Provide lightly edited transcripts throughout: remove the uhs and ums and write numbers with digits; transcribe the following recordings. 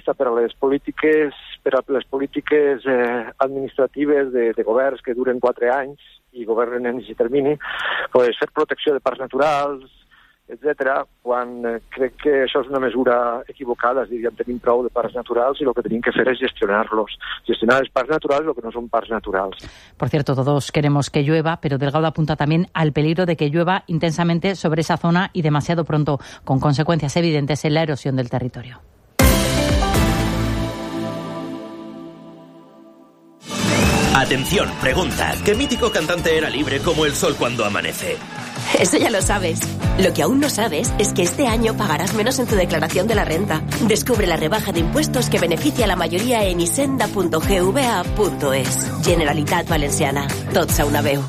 proposta per a les polítiques administratives de governs que duren 4 anys i governen en aquest termini, pues, fer protecció de parcs naturals, etc. Quan crec que això és una mesura equivocada, és a dir, ja tenim prou de parcs naturals i el que tenim que fer és gestionar-los. Gestionar els parcs naturals, lo que no son parcs naturals. Por cierto, todos queremos que llueva, pero Delgado apunta también al peligro de que llueva intensamente sobre esa zona y demasiado pronto, con consecuencias evidentes en la erosión del territorio. Atención, pregunta. ¿Qué mítico cantante era libre como el sol cuando amanece? Eso ya lo sabes. Lo que aún no sabes es que este año pagarás menos en tu declaración de la renta. Descubre la rebaja de impuestos que beneficia a la mayoría en hisenda.gva.es. Generalitat Valenciana. Tots a una veu.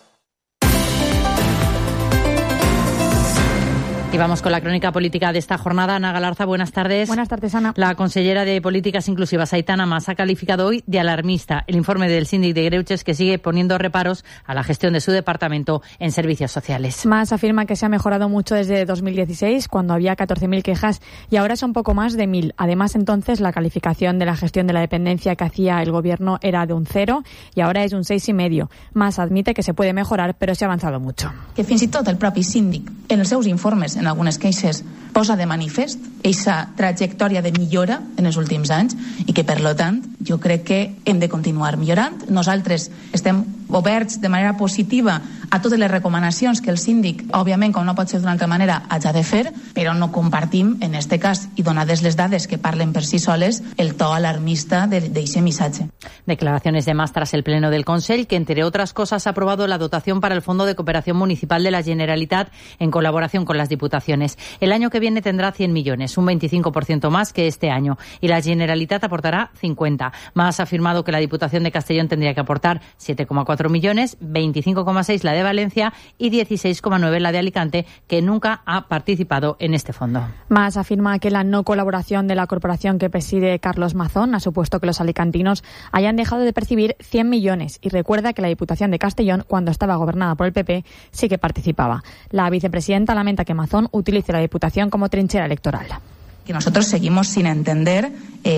Y vamos con la crónica política de esta jornada. Ana Galarza, buenas tardes. Buenas tardes, Ana. La consellera de Políticas Inclusivas, Aitana Mas, ha calificado hoy de alarmista el informe del síndic de Greuges, que sigue poniendo reparos a la gestión de su departamento en servicios sociales. Mas afirma que se ha mejorado mucho desde 2016, cuando había 14.000 quejas, y ahora son poco más de 1.000. Además, entonces, la calificación de la gestión de la dependencia que hacía el gobierno era de un 0 y ahora es un 6,5. Mas admite que se puede mejorar, pero se ha avanzado mucho. Que fins i tot el propi síndic, en els seus informes, en algunes queixes, posa de manifest aquesta trajectòria de millora en els últims anys i que, per tant, jo crec que hem de continuar millorant. Nosaltres estem oberts de manera positiva a totes les recomanacions que el síndic, òbviament, com no pot ser d'una altra manera, haja de fer, però no compartim, en este cas, i donades les dades que parlen per si soles, el to alarmista d'aquest missatge. Declaraciones de Mas tras el Pleno del Consell, que, entre otras cosas, ha aprobado la dotación para el Fondo de Cooperación Municipal de la Generalitat en colaboración con las diputaciones. El año que viene tendrá 100 millones, un 25% más que este año, y la Generalitat aportará 50. Mas ha afirmado que la Diputación de Castellón tendría que aportar 7,4 millones, 25,6 la de Valencia y 16,9 la de Alicante, que nunca ha participado en este fondo. Mas afirma que la no colaboración de la corporación que preside Carlos Mazón ha supuesto que los alicantinos hayan dejado de percibir 100 millones y recuerda que la Diputación de Castellón, cuando estaba gobernada por el PP, sí que participaba. La vicepresidenta lamenta que Mazón utilice la Diputación como trinchera electoral. Que nosotros seguimos sin entender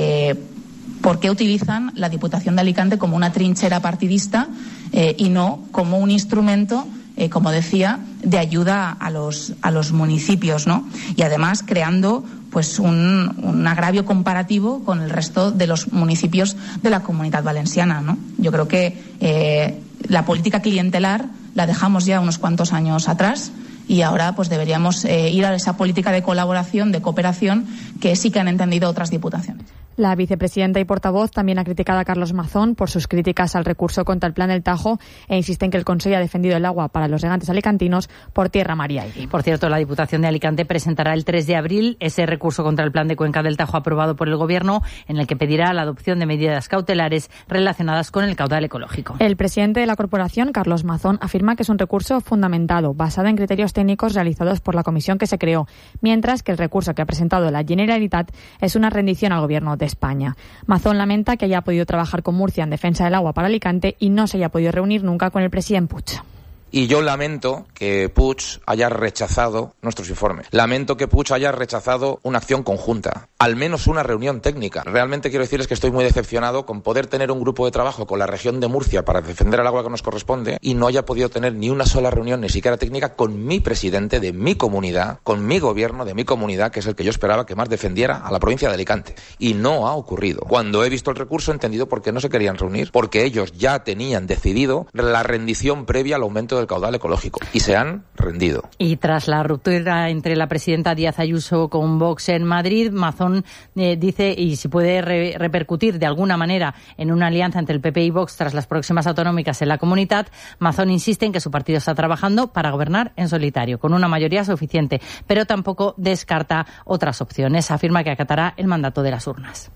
por qué utilizan la Diputación de Alicante como una trinchera partidista y no como un instrumento, como decía, de ayuda a los municipios, ¿no? Y además creando pues un agravio comparativo con el resto de los municipios de la Comunidad Valenciana, ¿no? Yo creo que la política clientelar la dejamos ya unos cuantos años atrás y ahora pues deberíamos ir a esa política de colaboración, de cooperación, que sí que han entendido otras diputaciones. La vicepresidenta y portavoz también ha criticado a Carlos Mazón por sus críticas al recurso contra el plan del Tajo e insiste en que el Consell ha defendido el agua para los regantes alicantinos por tierra, mar y aire. Por cierto, la Diputación de Alicante presentará el 3 de abril ese recurso contra el plan de cuenca del Tajo aprobado por el Gobierno, en el que pedirá la adopción de medidas cautelares relacionadas con el caudal ecológico. El presidente de la corporación, Carlos Mazón, afirma que es un recurso fundamentado, basado en criterios técnicos realizados por la comisión que se creó, mientras que el recurso que ha presentado la Generalitat es una rendición al Gobierno de España. Mazón lamenta que haya podido trabajar con Murcia en defensa del agua para Alicante y no se haya podido reunir nunca con el presidente Puig. Y yo lamento que Puig haya rechazado nuestros informes. Lamento que Puig haya rechazado una acción conjunta, al menos una reunión técnica. Realmente quiero decirles que estoy muy decepcionado con poder tener un grupo de trabajo con la región de Murcia para defender el agua que nos corresponde y no haya podido tener ni una sola reunión, ni siquiera técnica, con mi presidente de mi comunidad, con mi gobierno de mi comunidad, que es el que yo esperaba que más defendiera a la provincia de Alicante. Y no ha ocurrido. Cuando he visto el recurso he entendido por qué no se querían reunir, porque ellos ya tenían decidido la rendición previa al aumento del caudal ecológico y se han rendido. Y tras la ruptura entre la presidenta Díaz Ayuso con Vox en Madrid, Mazón dice, y si puede repercutir de alguna manera en una alianza entre el PP y Vox tras las próximas autonómicas en la Comunitat, Mazón insiste en que su partido está trabajando para gobernar en solitario, con una mayoría suficiente, pero tampoco descarta otras opciones. Afirma que acatará el mandato de las urnas.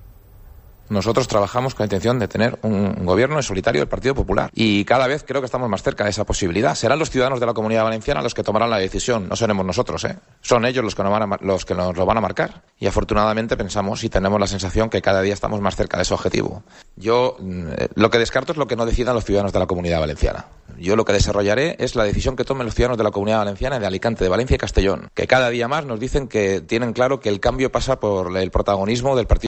Nosotros trabajamos con la intención de tener un gobierno en solitario del Partido Popular y cada vez creo que estamos más cerca de esa posibilidad. Serán los ciudadanos de la Comunidad Valenciana los que tomarán la decisión, no seremos nosotros, Son ellos los que nos lo van a marcar y afortunadamente pensamos y tenemos la sensación que cada día estamos más cerca de ese objetivo. Yo lo que descarto es lo que no decidan los ciudadanos de la Comunidad Valenciana. Yo lo que desarrollaré es la decisión que tomen los ciudadanos de la Comunidad Valenciana, de Alicante, de Valencia y Castellón, que cada día más nos dicen que tienen claro que el cambio pasa por el protagonismo del Partido